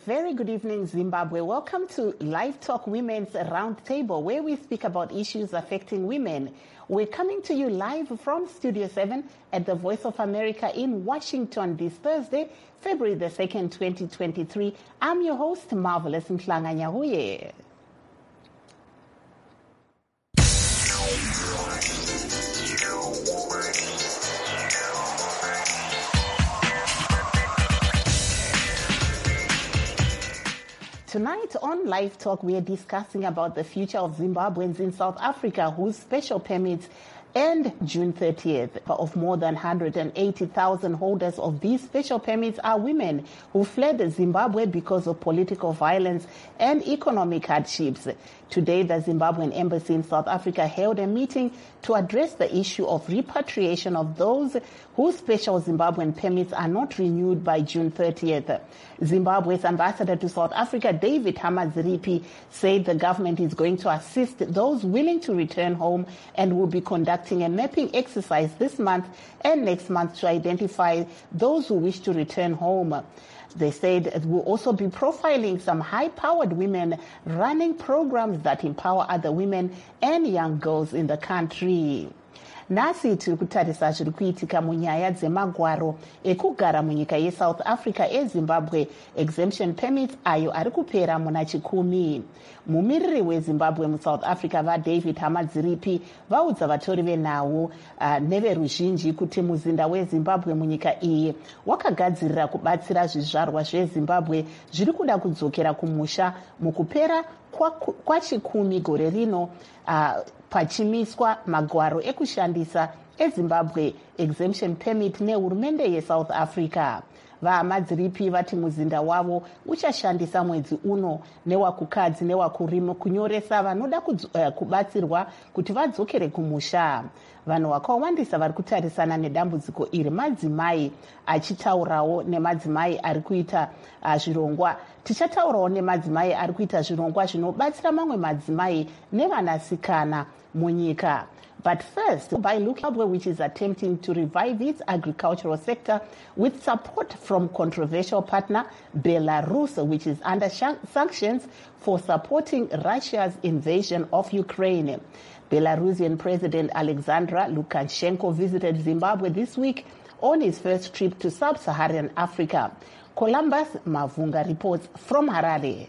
very good evening, Zimbabwe. Welcome to Live Talk Women's Roundtable, where we speak about issues affecting women. We're coming to you live from Studio 7 at the Voice of America in Washington this Thursday, February the 2nd, 2023. I'm your host, Marvelous Mhlanga-Nyahuye. Tonight on Live Talk, we are discussing about the future of Zimbabweans in South Africa whose special permits end June 30th. Of more than 180,000 holders of these special permits are women who fled Zimbabwe because of political violence and economic hardships. Today, the Zimbabwean embassy in South Africa held a meeting to address the issue of repatriation of those whose special Zimbabwean permits are not renewed by June 30th. Zimbabwe's ambassador to South Africa, David Hamadziripi, said the government is going to assist those willing to return home and will be conducting a mapping exercise this month and next month to identify those who wish to return home. They said it will also be profiling some high-powered women running programs that empower other women and young girls in the country. Nasi tiri kutarisa zviri kuitika munyaya dzemagwaro ekugara munyika yeSouth Africa eZimbabwe exemption permits ayo ari kupera muna chikumi. Mumiriri weZimbabwe muSouth Africa vaDavid Hamadziripi vaudza vatori venhau neveruzhinji kuti muzinda weZimbabwe munyika iyi wakagadzirira kubatsira zvizvarwa zveZimbabwe zviri kuda kudzokera kumusha mukupera kwachikumi gore rino pachimiswa magwaro ekushandisa eZimbabwe exemption permit nehurumende yeSouth Africa. VaHamadziripi vati muzinda wavo uchashandisa mwedzi uno newakukadzi newakurima kunyoresa vanoda kubatsirwa kuti vadzokere kumusha. Vanhu vakawandisa vari kutarisana nedambudziko iri, madzimai achitaurawo nemadzimai ari kuita zvirongwa. Tichataurawo nemadzimai ari kuita zvirongwa zvinobatsira mamwe madzimai nevanasikana munyika. But first, by Zimbabwe, which is attempting to revive its agricultural sector with support from controversial partner Belarus, which is under sanctions for supporting Russia's invasion of Ukraine. Belarusian President Alexander Lukashenko visited Zimbabwe this week on his first trip to sub-Saharan Africa. Columbus Mavunga reports from Harare.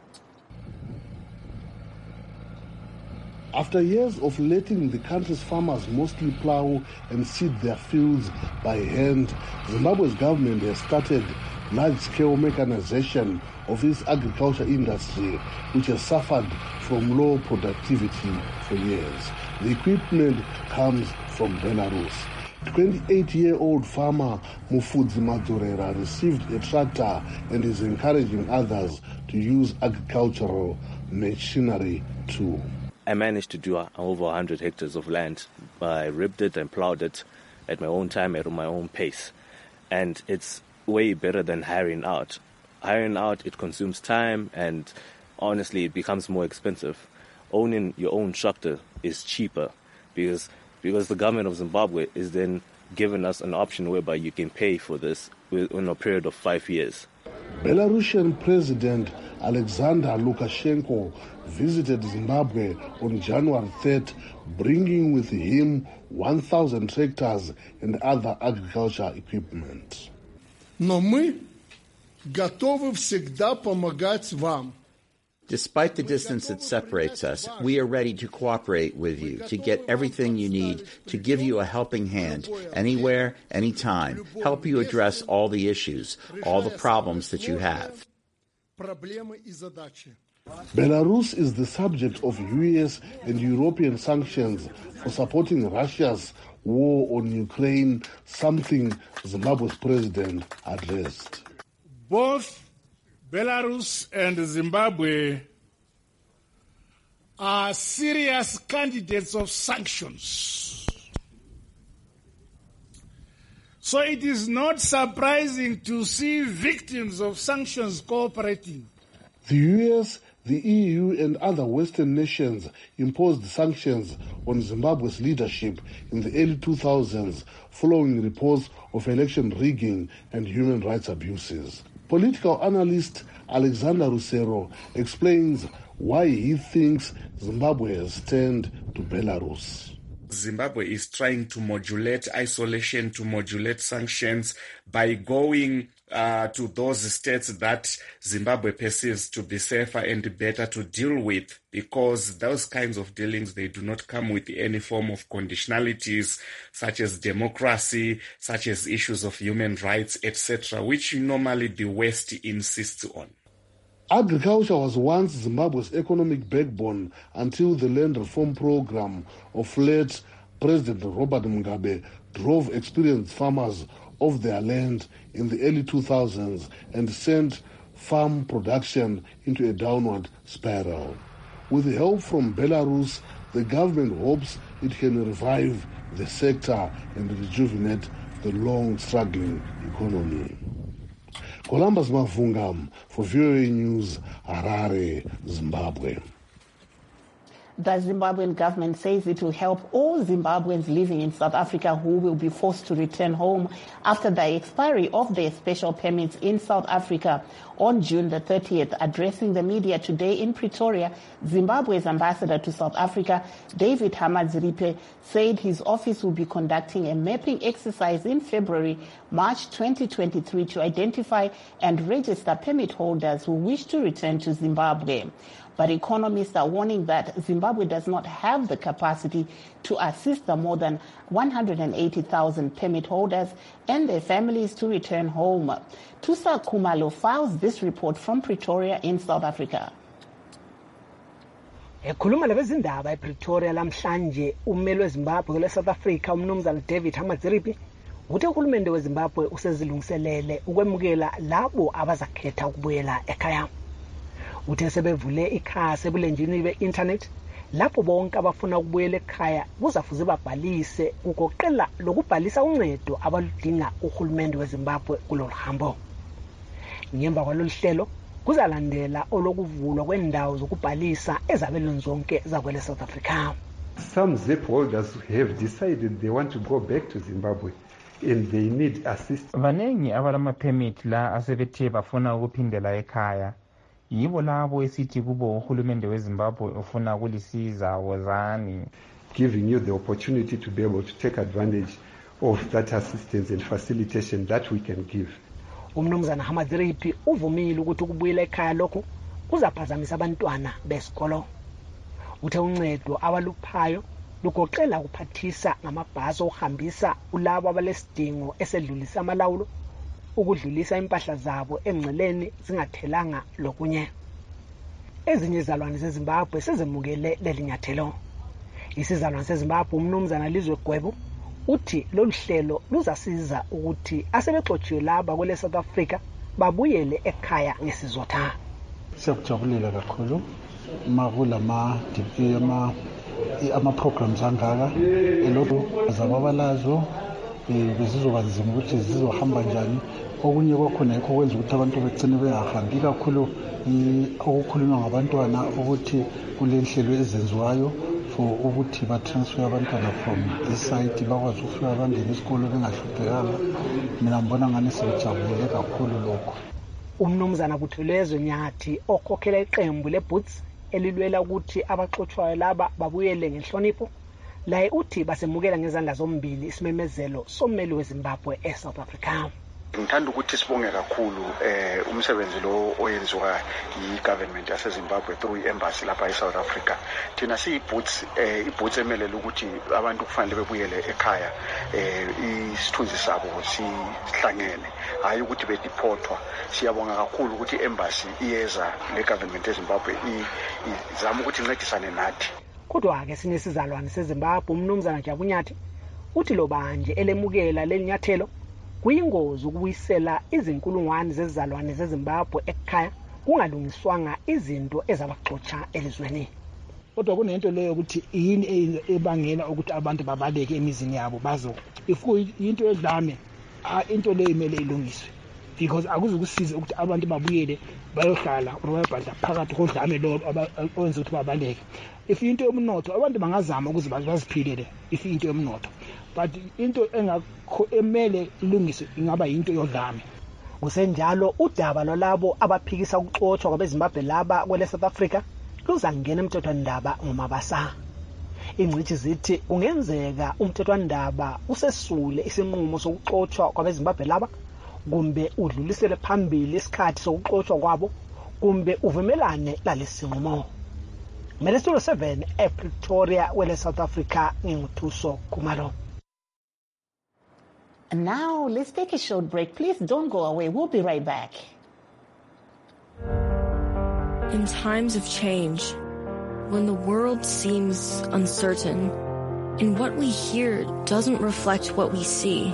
After years of letting the country's farmers mostly plow and seed their fields by hand, Zimbabwe's government has started large-scale mechanization of its agriculture industry, which has suffered from low productivity for years. The equipment comes from Belarus. 28-year-old farmer Mufudzi Madzorera received a tractor and is encouraging others to use agricultural machinery too. I managed to do over 100 hectares of land. I ripped it and plowed it at my own time, at my own pace. And it's way better than hiring out. Hiring out, it consumes time, and honestly, it becomes more expensive. Owning your own tractor is cheaper because the government of Zimbabwe is then giving us an option whereby you can pay for this within a period of 5 years. Belarusian President Alexander Lukashenko visited Zimbabwe on January 3rd, bringing with him 1,000 tractors and other agriculture equipment. Но мы готовы всегда помогать вам. Despite the distance that separates us, we are ready to cooperate with you, to get everything you need, to give you a helping hand, anywhere, anytime, help you address all the issues, all the problems that you have. Belarus is the subject of US and European sanctions for supporting Russia's war on Ukraine, something Zimbabwe's president addressed. Both Belarus and Zimbabwe are serious candidates of sanctions. So it is not surprising to see victims of sanctions cooperating. The US, the EU and other Western nations imposed sanctions on Zimbabwe's leadership in the early 2000s following reports of election rigging and human rights abuses. Political analyst Alexander Rusero explains why he thinks Zimbabwe has turned to Belarus. Zimbabwe is trying to modulate isolation, to modulate sanctions by going to those states that Zimbabwe perceives to be safer and better to deal with, because those kinds of dealings, they do not come with any form of conditionalities such as democracy, such as issues of human rights, etc., which normally the West insists on. Agriculture was once Zimbabwe's economic backbone until the land reform program of late President Robert Mugabe drove experienced farmers off their land in the early 2000s and sent farm production into a downward spiral. With help from Belarus, the government hopes it can revive the sector and rejuvenate the long-struggling economy. Columbus Mavunga for VOA News, Harare, Zimbabwe. The Zimbabwean government says it will help all Zimbabweans living in South Africa who will be forced to return home after the expiry of their special permits in South Africa on June the 30th. Addressing the media today in Pretoria, Zimbabwe's ambassador to South Africa, David Hamadziripe, said his office will be conducting a mapping exercise in March 2023 to identify and register permit holders who wish to return to Zimbabwe. But economists are warning that Zimbabwe does not have the capacity to assist the more than 180,000 permit holders and their families to return home. Tusa Kumalo files this report from Pretoria in South Africa. Ekhuluma labezindaba ePretoria lamhlanje ummeli weZimbabwe kule South Africa umnumzana David Hamadziripe uthi uhulumende weZimbabwe usezilungiselele ukwemukela labo abazakhetha ukubuyela ekhaya. Uthe sebevule ikhasi ebulenjini be-internet lapho bonke abafuna ukubuyela ekhaya kuzafuze babhalise ugoqela lokubhalisa uncedo abaludinga uhulumende weZimbabwe kulolu hambo. Ngemva kwalolu hlelo kuzalandela olokuvulwa kwendawo zokubhalisa ezabelweni zonke zakwele South Africa. Some ZIP holders have decided they want to go back to Zimbabwe and they need assistance. Vanengi abalama permit la asebethe bafuna ukuphindela ekhaya. Yibo labo esithi kubo uhulumende weZimbabwe ufuna ukulisiza wozani, giving you the opportunity to be able to take advantage of that assistance and facilitation that we can give. Umnumzana Hamadziripe uvumile ukuthi ukubuyela ekhaya lokho kuzaphazamisa abantwana besikolo. Uthe uncedo abaluphayo lugoqela ukuphathisa ngamabhasi okuhambisa ulabo abalesidingo esedlulisa amalawulo, ukudlulisa impahla zabo engceleni zingathelanga lokunye. Ezinye izalwane zeZimbabwe sezemukele leli nyathelo. Isizalwane seZimbabwe umnumzana Lizwe Gwebo uthi lolu hlelo luzasiza ukuthi asebexotshiwe laba kwele South Africa babuyele ekhaya ngesizotha. Siyakujabulela kakhulu makulama programs angaka elokhu zababalazo bezizoba nzima ukuthi zizohamba njani. Okunye kwakhona yikho kwenza ukuthi abantu begcine bengahambi kakhulu okukhulunywa ngabantwana ukuthi kule nhlelo ezenziwayo for ukuthi batransfer abantwana from this site bakwazi ukufika bangene isikolo bengahluphekanga. Mina ngibona ngani sijabulile kakhulu lokho. Umnumzana Buthelezwe Nyathi okhokhela iqembu leBoots elilwela ukuthi abaxotshayo laba babuyele ngenhlonipho laye uthi basemukela ngezandla zombili isimemezelo sommeli weZimbabwe eSouth Africa. Ngithanda ukuthi sibonge kakhulu umsebenzi lo oyenziwa yi-government yaseZimbabwe through i-embassy lapha eSouth Africa. Thina siyi-Boots emelela ukuthi abantu kufanele bebuyele ekhaya isithunzi sabo sihlangene, hayi ukuthi bedeportwa. Siyabonga kakhulu ukuthi i-embassy iyeza le-government yeZimbabwe izama ukuthi incedisane nathi. Kodwa-ke sinesizalwane seZimbabwe umnumzana Jabunyathi uthi lo banje elemukela leli nyathelo kuyingozi ukubuyisela izinkulungwane zezizalwane zeZimbabwe ekhaya kungalungiswanga izinto ezabaxotsha elizweni. Kodwa kunento leyo ukuthi yini ebangela ukuthi abantu babaleke emizini yabo bazo. If into edlame into leyo imele ilungiswe, because akuzukusiza ukuthi abantu babuyele bayohlala bayobhadla phakathi kodlame lo owenza ukuthi babaleke. If into yomnotho abantu bangazama ukuze baziphilele if into yomnotho, but into engakho emele ilungiswe ingaba into yodlame. kusenjalo udaba lolabo abaphikisa ukuxotshwa kwabeZimbabwe laba kwele South Africa luzangena emthethwandaba ngomabasa. Ingcithi zithi kungenzeka umthethwandaba usesule isinqumo sokuxotshwa kwabeZimbabwe laba, kumbe udlulisele phambili isikhathi sokuxotshwa kwabo, kumbe uvumelane lalesi sinqumo. Mele Studio 7 ePretoria wele South Africa, nginguthuso Khumalo. Now let's take a short break. Please don't go away. We'll be right back. In times of change, when the world seems uncertain and what we hear doesn't reflect what we see,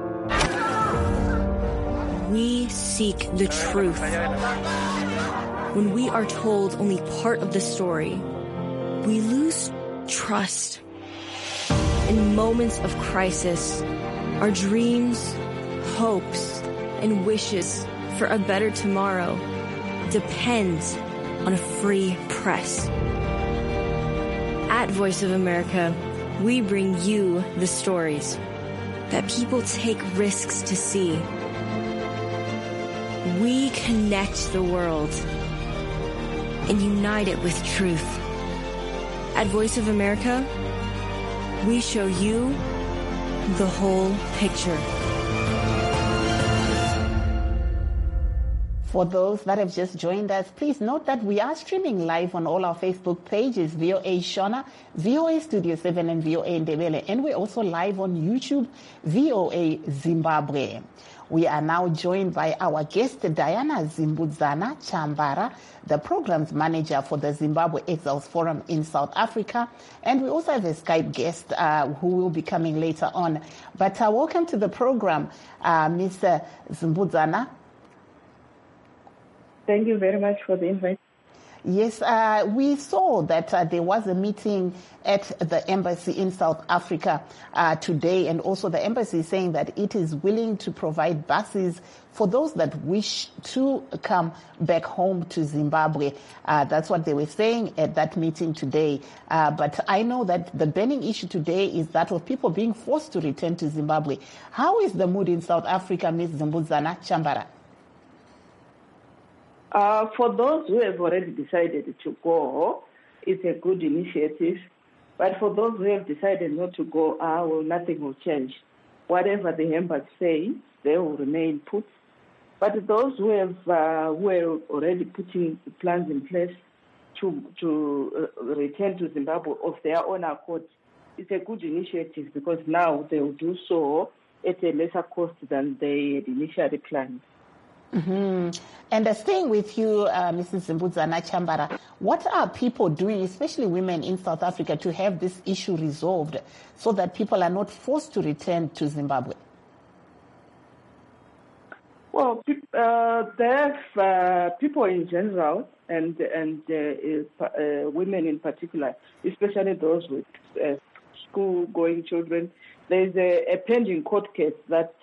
we seek the truth. When we are told only part of the story, we lose trust. In moments of crisis, our dreams, hopes, and wishes for a better tomorrow depend on a free press. At Voice of America, we bring you the stories that people take risks to see. We connect the world and unite it with truth. At Voice of America, we show you the whole picture. For those that have just joined us, please note that we are streaming live on all our Facebook pages, VOA Shona, VOA Studio 7 and VOA Ndebele, and we're also live on YouTube, VOA Zimbabwe. We are now joined by our guest, Diana Zimbudzana Chambara, the programs manager for the Zimbabwe Exiles Forum in South Africa. And we also have a Skype guest who will be coming later on. But welcome to the program, Mr. Zimbudzana. Thank you very much for the invite. Yes, we saw that there was a meeting at the embassy in South Africa today, and also the embassy is saying that it is willing to provide buses for those that wish to come back home to Zimbabwe. That's what they were saying at that meeting today. But I know that the burning issue today is that of people being forced to return to Zimbabwe. How is the mood in South Africa, Ms. Zimbudzana Chambara? For those who have already decided to go, it's a good initiative. But for those who have decided not to go, nothing will change. Whatever the embassy says, they will remain put. But those who are already putting plans in place to return to Zimbabwe of their own accord, it's a good initiative because now they will do so at a lesser cost than they had initially planned. Mm-hmm. And staying with you, Mrs. Zimbudzana Chambara, what are people doing, especially women in South Africa, to have this issue resolved so that people are not forced to return to Zimbabwe? Well, there's people in general and women in particular, especially those with school-going children. There's a pending court case that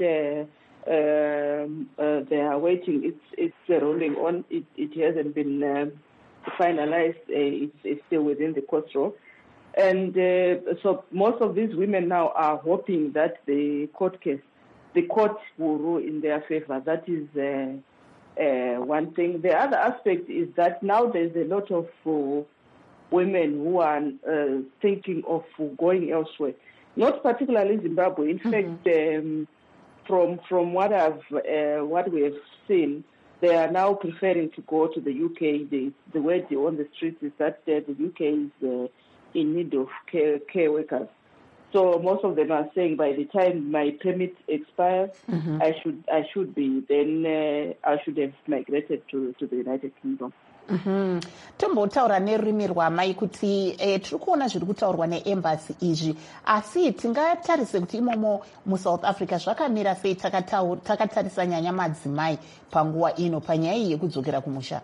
they are waiting. It's rolling on. It hasn't been finalized. It's still within the court row. And so most of these women now are hoping that the court will rule in their favor. That is one thing. The other aspect is that now there's a lot of women who are thinking of going elsewhere, not particularly Zimbabwe. In fact, from what we have seen, they are now preferring to go to the UK. The word on the streets is that the UK is in need of care workers. So most of them are saying by the time my permit expires, I should have migrated to the United Kingdom. Tombotaura nerurimi rwamai kuti tiri kuona zviri kutaurwa neembassy izvi, asi tingatarise kuti imomo muSouth Africa zvakamira sei takatarisa nyanya madzimai panguva ino panyaya iyi yekudzokera kumusha?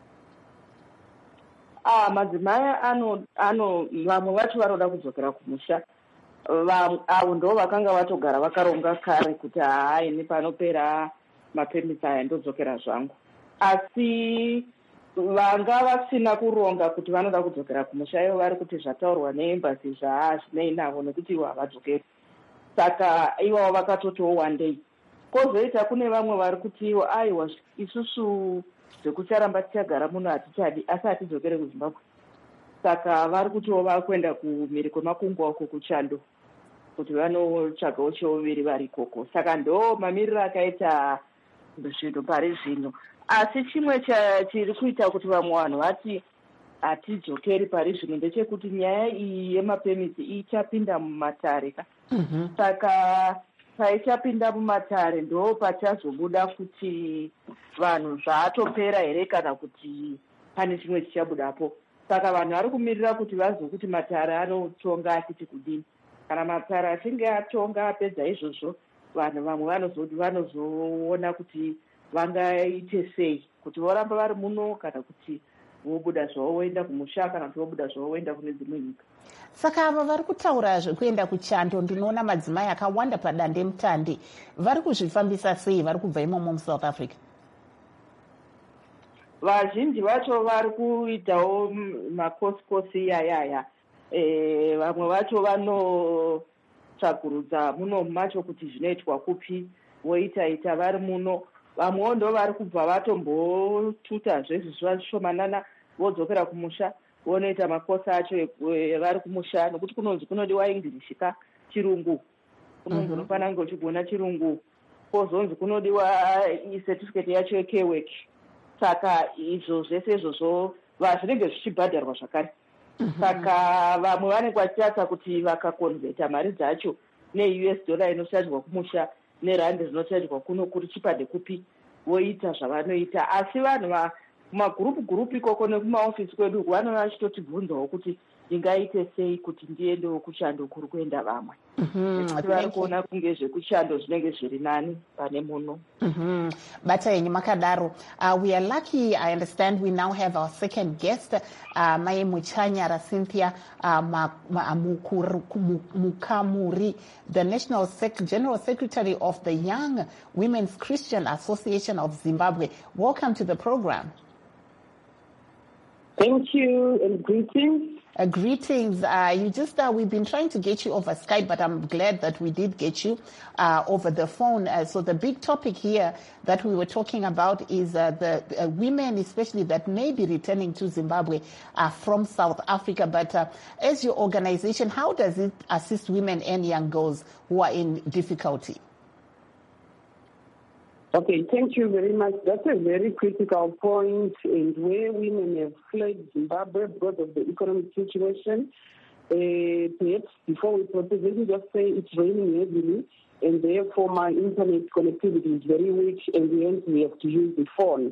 Madzimai vamwe vacho vanoda kudzokera kumusha. Avo ndo vakanga vatogara vakaronga kare kuti ini panopera mapemisi aya ndodzokera zvangu. Asi vanga vasina kuronga kuti vanoda kudzokera kumusha, ivo vari kuti zvataurwa neembassy zvinei navo nekuti ivo havadzokeri. Saka ivavo vakatotiwo one day Kwozoita kune vamwe vari kutiwo aiwa isusu zvekucharamba tichagara muno hatichadi asi hatidzokere kuZimbabwe. Saka vari kutiwo vakuenda kumhiri kwemakungwa uko kuchando kuti vanotsvagawo cheuviri vari ikoko. Saka ndo mamiriro akaita zvinhu pari zvino. Asi chimwe chiri kuita kuti vamwe vanhu vati hatidzokeri pari zvino ndechekuti nyaya iyi yemapemiti ichapinda mumatare. Saka paichapinda mumatare ndo pachazobuda kuti vanhu zvaatopera here kana kuti pane chimwe chichabudapo. Saka vanhu vari kumirira kuti vazokuti matare anotonga achiti kudini. Kana matare achinge atonga apedza izvozvo vanhu vamwe vanozoona kuti vangaite sei, kuti voramba vari muno kana kuti vobuda zvavo voenda kumusha kana kuti vobuda zvavo voenda kune dzimwe nyika. Saka ava vari kutaura zvekuenda kuchando, ndinoona madzimai akawanda padande mutande. Vari kuzvifambisa sei vari kubva imomo muSouth Africa? Vazhinji vacho vari kuitawo makosi yayaya. Vamwe vacho vanotsvagurudza muno macho kuti zvinoitwa kupi, voita vari muno. Vamwewo ndo vari kubva vatombotuta zvezvishomanana vodzokera kumusha vonoita makosi acho vari kumusha, nokuti kunonzi kunodiwa English ka chirungu, kunonzi unofana kunge uchigona chirungu, kwozonzi kunodiwa certificate yacho yeK-work. Saka izvo zvese izvozvo zvinenge zvichibhadharwa zvakare. Saka vamwe vanenge vachitatsa kuti vakakonvheta mari dzacho neUS dollar inoshandiswa kumusha nerandi dzinoshandiswa kuno kuri chipande kupi, voita zvavanoita. Asi vanhu magurupu ikoko nekumaofisi kwedu vanova vachitotibvunzawo kuti ndingaite sei kuti ndiendewo kuchando kuri kuenda vamwe. Vari kuona kunge zvekuchando zvinenge zviri nani pane muno. Bata yenyu makadaro. We are lucky, I understand we now have our second guest, Mai Muchanyara Cynthia Mukamuri, the General Secretary of the Young Women's Christian Association of Zimbabwe. Welcome to the program. Thank you and greetings. Greetings. We've been trying to get you over Skype, but I'm glad that we did get you over the phone. So the big topic here that we were talking about is the women, especially that may be returning to Zimbabwe from South Africa. But as your organization, how does it assist women and young girls who are in difficulty? Okay, thank you very much. That's a very critical point, and where women have fled Zimbabwe because of the economic situation. Perhaps before we proceed, let me just say it's raining heavily, and therefore my internet connectivity is very weak, and hence we have to use the phone.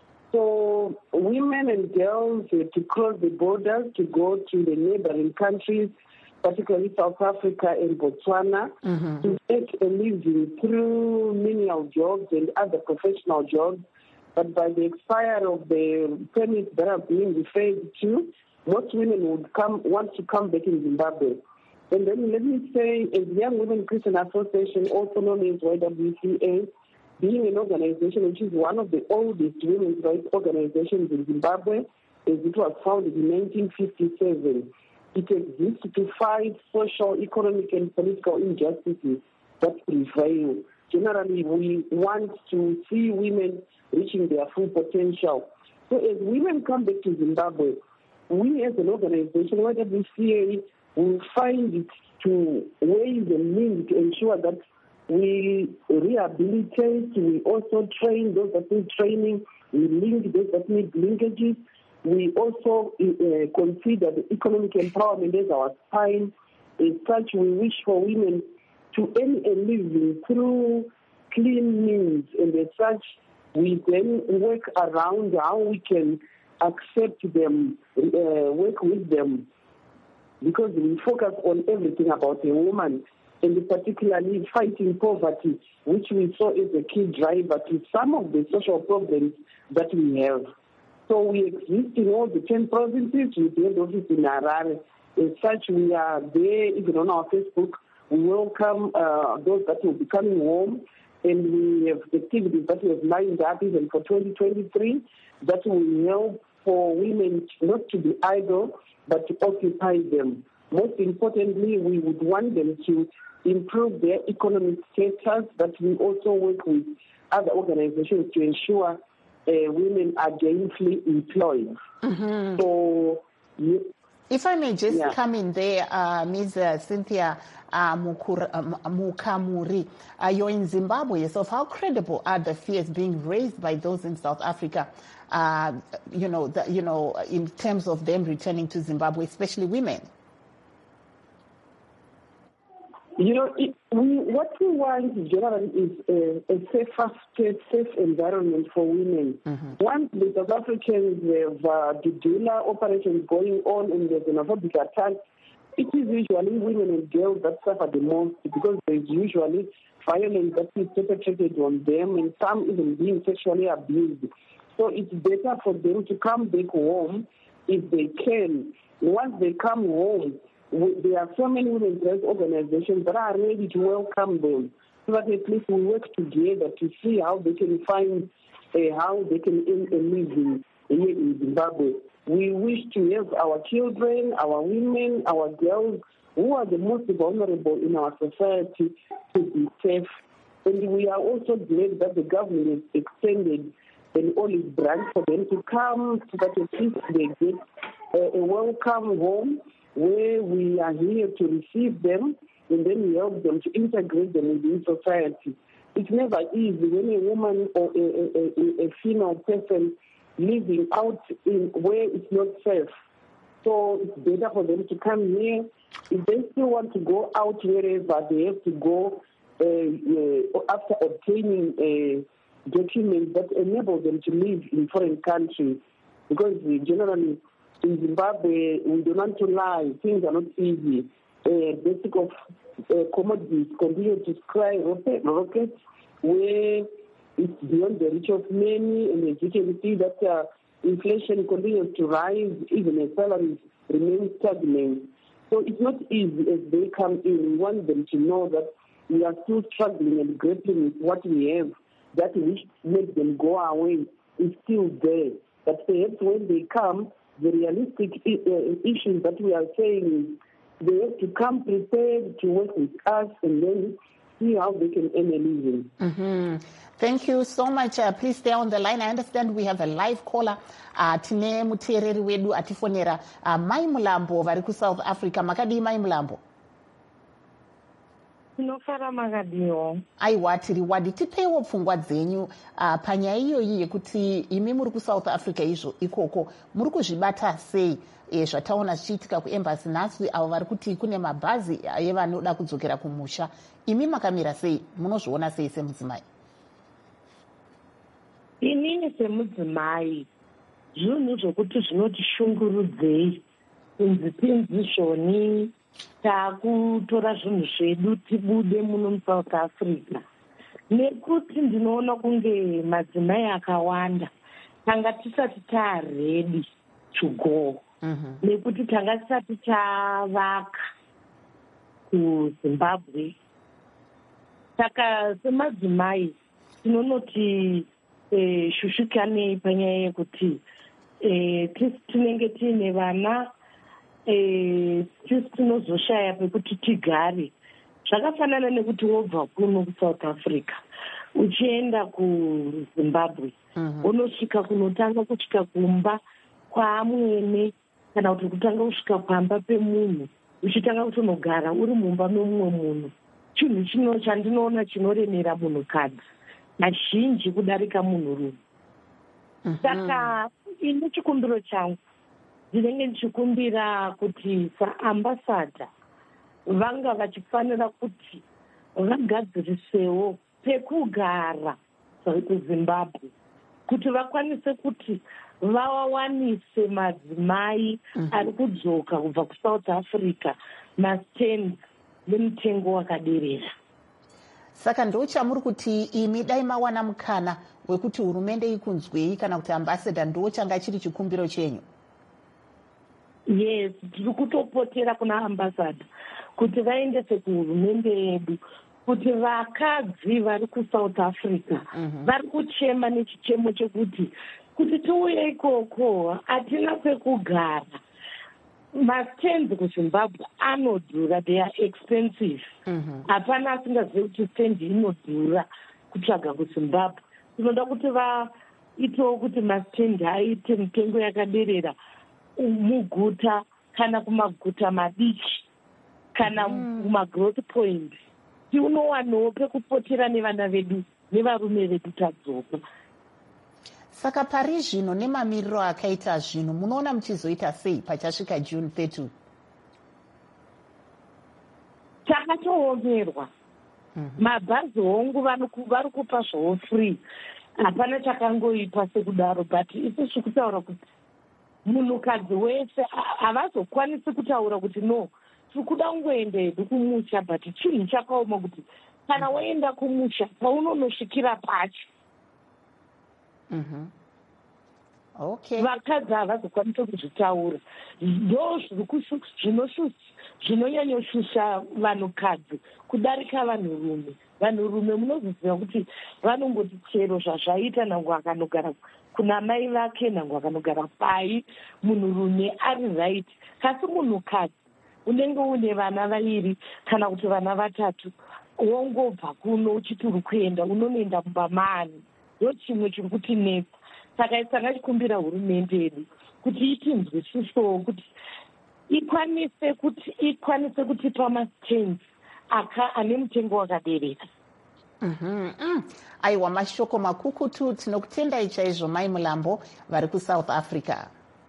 So women and girls have to cross the borders to go to the neighboring countries, particularly South Africa and Botswana, to make a living through menial jobs and other professional jobs. But by the expiry of the permits that are being referred to, most women would want to come back in Zimbabwe. And then let me say, as Young Women Christian Association, also known as YWCA, being an organization which is one of the oldest women's rights organizations in Zimbabwe, as it was founded in 1957. It exists to fight social, economic, and political injustices that prevail. Generally, we want to see women reaching their full potential. So as women come back to Zimbabwe, we as an organization, YWCA, will find it to ways and means to ensure that we rehabilitate, we also train those that need training, we link those that need linkages. We also consider the economic empowerment as our spine. As such, we wish for women to earn a living through clean means, and as such, we then work around how we can accept them, work with them, because we focus on everything about a woman, and particularly fighting poverty, which we saw as a key driver to some of the social problems that we have. So we exist in all the 10 provinces with the head office in Harare. As such, we are there, even on our Facebook. We welcome those that will be coming home, and we have activities that we have lined up even for 2023 that will help for women not to be idle, but to occupy them. most importantly, we would want them to improve their economic status, but we also work with other organizations to ensure women are gainfully employed. Mm-hmm. So, if I may just come in there, Ms. Cynthia Mukamuri, you're in Zimbabwe yourself. How credible are the fears being raised by those in South Africa, in terms of them returning to Zimbabwe, especially women? What we want generally is a safer space, safe environment for women. Mm-hmm. Once the South Africans have Dudula operations going on and there's an xenophobic attack, it is usually women and girls that suffer the most because there's usually violence that is perpetrated on them and some even being sexually abused. So it's better for them to come back home if they can. Once they come home, there are so many women's rights organizations that are ready to welcome them so that at least we work together to see how they can find how they can earn a living in Zimbabwe. We wish to have our children, our women, our girls, who are the most vulnerable in our society, to be safe. And we are also glad that the government has extended an olive branch for them to come so that at least they get a welcome home where we are here to receive them and then we help them to integrate them within society. It's never easy when a woman or a female person living out in where it's not safe. So it's better for them to come here. If they still want to go out wherever, they have to go after obtaining documents that enable them to live in foreign countries. Because generally in Zimbabwe, we don't want to lie. Things are not easy. Basic of commodities continue to skyrocket where it's beyond the reach of many, and as you can see that inflation continues to rise, even as salaries remain stagnant. So it's not easy as they come in. We want them to know that we are still struggling and grappling with what we have, that which makes them go away is still there. But perhaps when they come, the realistic issues that we are saying, they have to come prepared to work with us and then see how they can earn a living. Mm-hmm. Thank you so much. Please stay on the line. I understand we have a live caller. Tine mutereri wedu atifonera Mai Mulambo vari South Africa. Makadi Mai Mulambo. Tinofara makadiwo. Aiwa tiri wadi tipewo pfungwa dzenyu panyaya iyoyi yekuti imi muri South Africa izvo ikoko muri kuzvibata sei zvataona zvichiitika kuembassy nhasi avo vari kuti kune mabhazi evanoda kudzokera kumusha. Imi makamira sei, munozviona sei semudzimai? Inini semudzimai zvinhu zvokuti zvinotishungurudzei kunzi tinzishoni takutora zvinhu zvedu tibude muno muSouth Africa, nekuti ndinoona kunge madzimai akawanda tanga tisati taaredi to go, nekuti tanga tisati tavaka kuZimbabwe. Saka semadzimai tinonoti shushukanei panyaya yekuti tinenge tiine vana tinozoshaya pekuti tigare. Zvakafanana nekuti wobva kuno kuSouth Africa uchienda kuZimbabwe unosvika kunotanga kusvika kumba kwaamwene kana kuti kutanga kusvika pamba pemunhu uchitanga kutonogara uri mumba memumwe munhu, chinhu chandinoona chinoremera munhukadzi mazhinji kudarika munhurume. Saka ine chikumbiro changu ndinenge ndichikumbira kuti saambasadha vanga vachifanira kuti vagadzirisewo pekugara kuZimbabwe kuti vakwanise kuti vawawanise madzimai ari kudzoka kubva kuSouth Africa mastendi nemutengo wakaderera. Saka ndo chamuri kuti imi dai mawana mukana wekuti hurumende ikunzwei kana kuti ambassador ndo changa chiri chikumbiro chenyu? Yes, tiri kutopotera kuna ambassador kuti vaendese kuhurumende yedu kuti vakadzi vari kuSouth Africa vari kuchema nechichemo chekuti kuti tiuye ikoko hatina pekugara. Mastenzi kuZimbabwe anodhura, they are expensive. Hapana asingazivi kuti stendi inodhura kutsvaga kuZimbabwe. Tinoda kuti vaitewo kuti mastendi aite mitengo yakaderera muguta kana kumaguta madiki kana kumagrowth point. Tiunowanawo pekupotera nevana vedu nevarume vedu tadzoka. Saka pari zvino nemamiriro akaita zvino munoona muchizoita sei pachasvika June 30? Takatoomerwa. Mabhazi hongu vari kupa zvowo free. Hapana chakangoipa sekudaro, but isusu kutaura kuti munhukadzi wese havazokwanisi kutaura kuti no, tiri kuda kungoenda hedu kumusha, but chinhu chakaoma kuti kana waenda kumusha paunonosvikira pacho. Okay. Vakadzi havazokwanisa kuzvitaura. Ndo zvinonyanyoshusha vanhukadzi kudarika vanhurume. Vanhurume munoziziva kuti vanomboti chero zvazvaita nangu akanogara kuna mai vake, nangu akanogara pai, munhurume ari right. Kasi munhukadzi unenge une vana vaviri kana kuti vana vatatu, wongobva kuno uchiti uri kuenda unonoenda mumba mani. Ndo chimwe chiri kutinetsa. Saka isanga chikumbira hurumende yedu kuti itinzwisisewo kuti ikwanise kutipa mastendi ane mutengo wakaderera. Aiwa, mashoko makukutu. Tinokutendai chaizvo Mai Mulambo vari kuSouth Africa.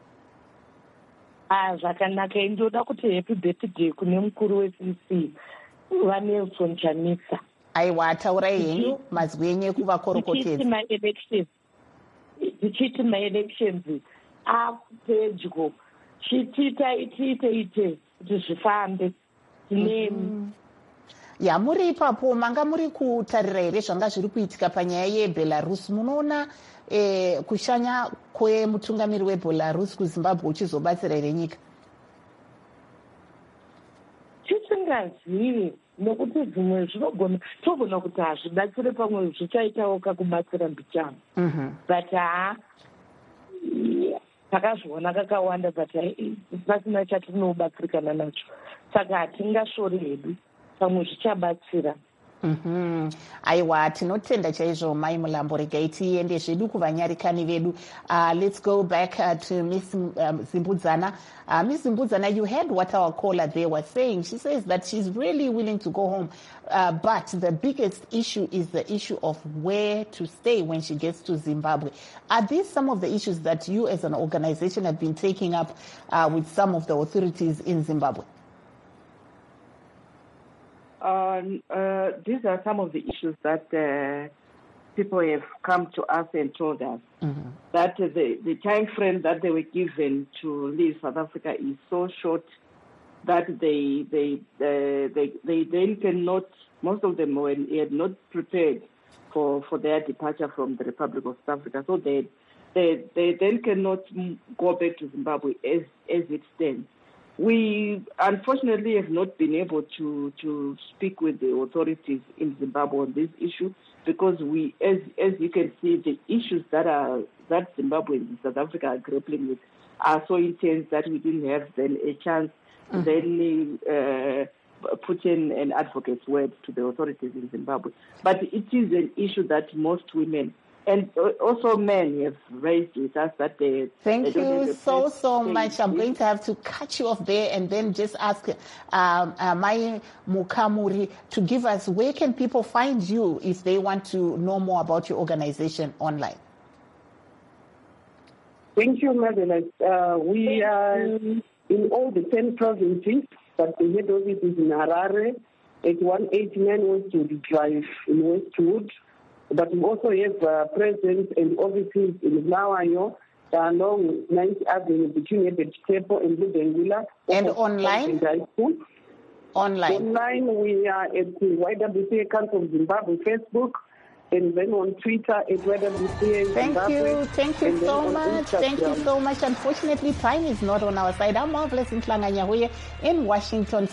Zvakanaka. Ndoda kuti happy birthday kune mukuru weCC vaNelson Chamisa. Aiwa, taurai henyu mazwi enyu ekuvakorokotedza. Tichiti maelections apedyo, chitiite kuti zvifambe tinemi. Ya, muri ipapo manga muri kutarira here zvanga zviri kuitika panyaya yeBelarus? Munoona kushanya kwemutungamiri weBelarus kuZimbabwe uchizobatsira here nyika? Tisingazivi, nokuti zvimwe togona kuti hazvibatsire, pamwe zvichaitawo kakubatsira mbichana. But takazviona kakawanda, but pasina chatinobatsirikana nacho. Saka hatingashori hedu, pamwe zvichabatsira. Aiwa, tinotenda chaizvo Mai Mulambo. Regai tiende zvedu kuvanyarikani vedu. Let's go back to Miss Zimbudzana. Miss Zimbudzana, you heard what our caller there was saying. She says that she's really willing to go home, but the biggest issue is the issue of where to stay when she gets to Zimbabwe. Are these some of the issues that you as an organization have been taking up with some of the authorities in Zimbabwe? These are some of the issues that people have come to us and told us that the time frame that they were given to leave South Africa is so short that they then cannot. Most of them were not prepared for their departure from the Republic of South Africa, so they then cannot go back to Zimbabwe as it stands. We unfortunately have not been able to speak with the authorities in Zimbabwe on this issue because as you can see, the issues that Zimbabwe and South Africa are grappling with are so intense that we didn't have then a chance to then put in an advocate's word to the authorities in Zimbabwe. But it is an issue that most women and also men have raised with us that they... Thank you so much. I'm going to have to cut you off there and then just ask Mai Mukamuri to give us, where can people find you if they want to know more about your organization online? Thank you, Madeline. We are in all the 10 provinces, but the head office is in Harare at 189 Westwood Drive in Westwood. But we also have presence and offices in Lawayo, along 9th Avenue between Ebert Tepo and Lubengula. And online? Online, we are at the YWCA Council of Zimbabwe Facebook, and then on Twitter at YWCA Zimbabwe. Thank you so much. Thank you so much. Unfortunately, time is not on our side. I'm Marvelous in Tlanganya in Washington.